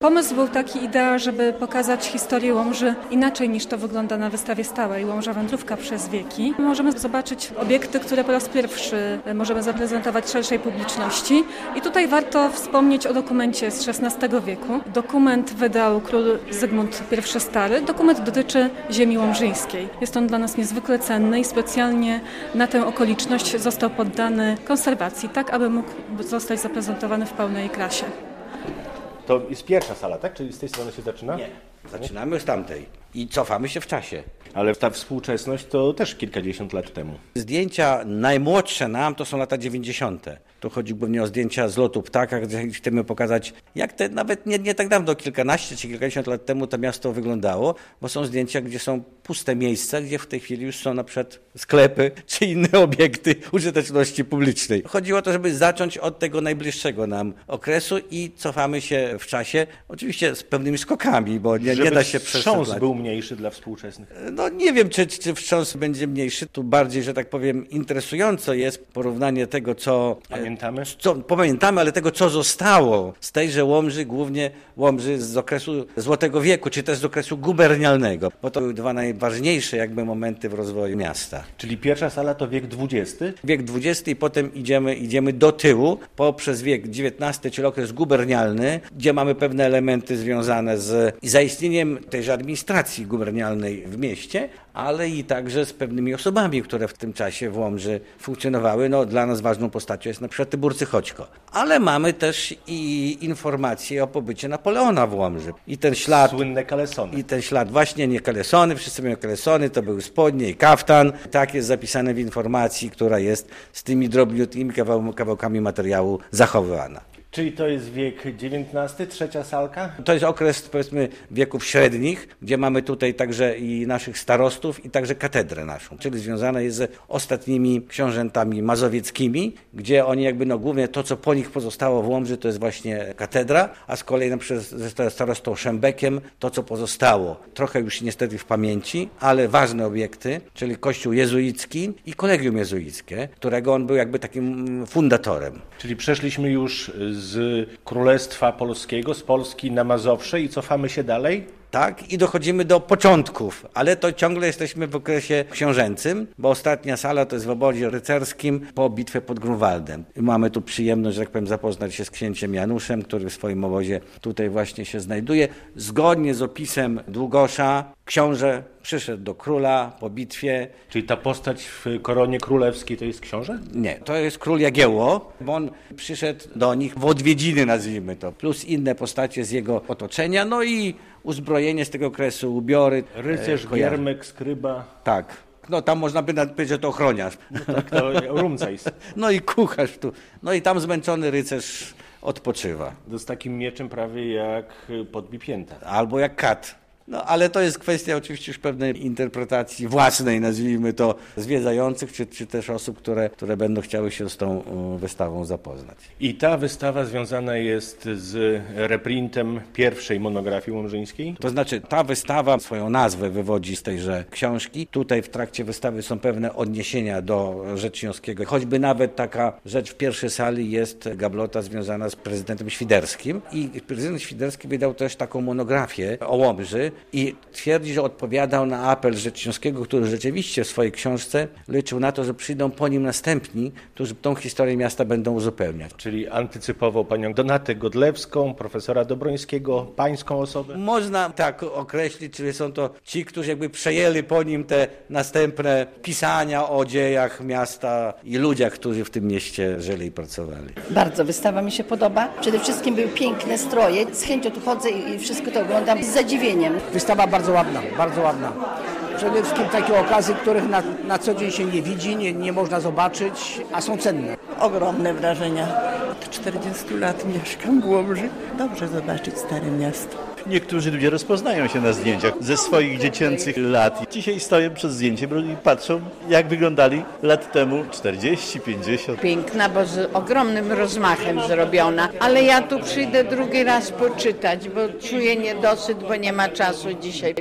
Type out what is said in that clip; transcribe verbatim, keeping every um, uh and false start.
Pomysł był taki, idea, żeby pokazać historię Łomży inaczej niż to wygląda na wystawie stałej Łomża Wędrówka przez wieki. Możemy zobaczyć obiekty, które po raz pierwszy możemy zaprezentować szerszej publiczności. I tutaj warto wspomnieć o dokumencie z szesnastego wieku. Dokument wydał król Zygmunt I Stary. Dokument dotyczy ziemi łomżyńskiej. Jest on dla nas niezwykle cenny i specjalnie na tę okoliczność został poddany konserwacji, tak aby mógł zostać zaprezentowany w pełnej krasie. To jest pierwsza sala, tak? Czyli z tej strony się zaczyna? Nie, zaczynamy z tamtej i cofamy się w czasie. Ale ta współczesność to też kilkadziesiąt lat temu. Zdjęcia najmłodsze nam to są lata dziewięćdziesiąte. Tu chodzi głównie o zdjęcia z lotu ptaka, gdzie chcemy pokazać, jak te nawet nie, nie tak dawno, kilkanaście czy kilkadziesiąt lat temu to miasto wyglądało, bo są zdjęcia, gdzie są puste miejsca, gdzie w tej chwili już są na przykład sklepy czy inne obiekty użyteczności publicznej. Chodziło o to, żeby zacząć od tego najbliższego nam okresu i cofamy się w czasie, oczywiście z pewnymi skokami, bo nie, nie da się wstrząs przesuwać. był mniejszy dla współczesnych. No nie wiem, czy, czy wstrząs będzie mniejszy. Tu bardziej, że tak powiem, interesująco jest porównanie tego, co pamiętamy, co pamiętamy, ale tego, co zostało z tejże Łomży, głównie Łomży z okresu Złotego Wieku, czy też z okresu gubernialnego, bo to były dwa najważniejsze jakby momenty w rozwoju miasta. Czyli pierwsza sala to wiek dwudziesty? Wiek dwudziesty i potem idziemy, idziemy do tyłu, poprzez wiek dziewiętnasty, czyli okres gubernialny, gdzie mamy pewne elementy związane z zaistnieniem tejże administracji gubernialnej w mieście, ale i także z pewnymi osobami, które w tym czasie w Łomży funkcjonowały. No, dla nas ważną postacią jest na przykład Tyburcy Choćko. Ale mamy też i informacje o pobycie Napoleona w Łomży. I ten ślad... Słynne kalesony. I ten ślad, właśnie nie kalesony, wszyscy mają kalesony, to były spodnie i kaftan. Tak jest zapisane w informacji, która jest z tymi drobniutkimi kawałkami materiału zachowywana. Czyli to jest wiek dziewiętnasty, trzecia salka? To jest okres, powiedzmy, wieków średnich, gdzie mamy tutaj także i naszych starostów i także katedrę naszą, czyli związane jest z ostatnimi książętami mazowieckimi, gdzie oni jakby, no głównie to, co po nich pozostało w Łomży, to jest właśnie katedra, a z kolei na przykład ze starostą Szembekiem to, co pozostało, trochę już niestety w pamięci, ale ważne obiekty, czyli kościół jezuicki i kolegium jezuickie, którego on był jakby takim fundatorem. Czyli przeszliśmy już z Królestwa Polskiego, z Polski na Mazowsze i cofamy się dalej? Tak, i dochodzimy do początków, ale to ciągle jesteśmy w okresie książęcym, bo ostatnia sala to jest w obozie rycerskim po bitwie pod Grunwaldem. Mamy tu przyjemność, że tak powiem, zapoznać się z księciem Januszem, który w swoim obozie tutaj właśnie się znajduje. Zgodnie z opisem Długosza, książę przyszedł do króla po bitwie. Czyli ta postać w koronie królewskiej to jest książę? Nie, to jest król Jagiełło, bo on przyszedł do nich w odwiedziny, nazwijmy to, plus inne postacie z jego otoczenia, no i uzbrojenie z tego okresu, ubiory. Rycerz, e, giermek, skryba. Tak. No tam można by nawet powiedzieć, że to ochroniarz. No tak, to rumcajs. No i kucharz tu. No i tam zmęczony rycerz odpoczywa. To z takim mieczem prawie jak podbipięta. Albo jak kat. No ale to jest kwestia oczywiście już pewnej interpretacji własnej, nazwijmy to, zwiedzających, czy, czy też osób, które, które będą chciały się z tą wystawą zapoznać. I ta wystawa związana jest z reprintem pierwszej monografii łomżyńskiej? To znaczy ta wystawa swoją nazwę wywodzi z tejże książki. Tutaj w trakcie wystawy są pewne odniesienia do Rzeczy Śląskiego. Choćby nawet taka rzecz w pierwszej sali jest gablota związana z prezydentem Świderskim. I prezydent Świderski wydał też taką monografię o Łomży, i twierdzi, że odpowiadał na apel Rzeczy Śląskiego, który rzeczywiście w swojej książce liczył na to, że przyjdą po nim następni, którzy tą historię miasta będą uzupełniać. Czyli antycypował panią Donatę Godlewską, profesora Dobrońskiego, pańską osobę? Można tak określić, czyli są to ci, którzy jakby przejęli po nim te następne pisania o dziejach miasta i ludziach, którzy w tym mieście żyli i pracowali. Bardzo wystawa mi się podoba. Przede wszystkim były piękne stroje. Z chęcią tu chodzę i wszystko to oglądam z zadziwieniem. Wystawa bardzo ładna, bardzo ładna. Przede wszystkim takie okazy, których na, na co dzień się nie widzi, nie, nie można zobaczyć, a są cenne. Ogromne wrażenia. Od czterdziestu lat mieszkam w Łomży. Dobrze zobaczyć stare miasto. Niektórzy ludzie rozpoznają się na zdjęciach ze swoich dziecięcych lat. Dzisiaj stoją przed zdjęciem i patrzą, jak wyglądali lat temu, czterdzieści, pięćdziesiąt. Piękna, bo z ogromnym rozmachem zrobiona, ale ja tu przyjdę drugi raz poczytać, bo czuję niedosyt, bo nie ma czasu dzisiaj.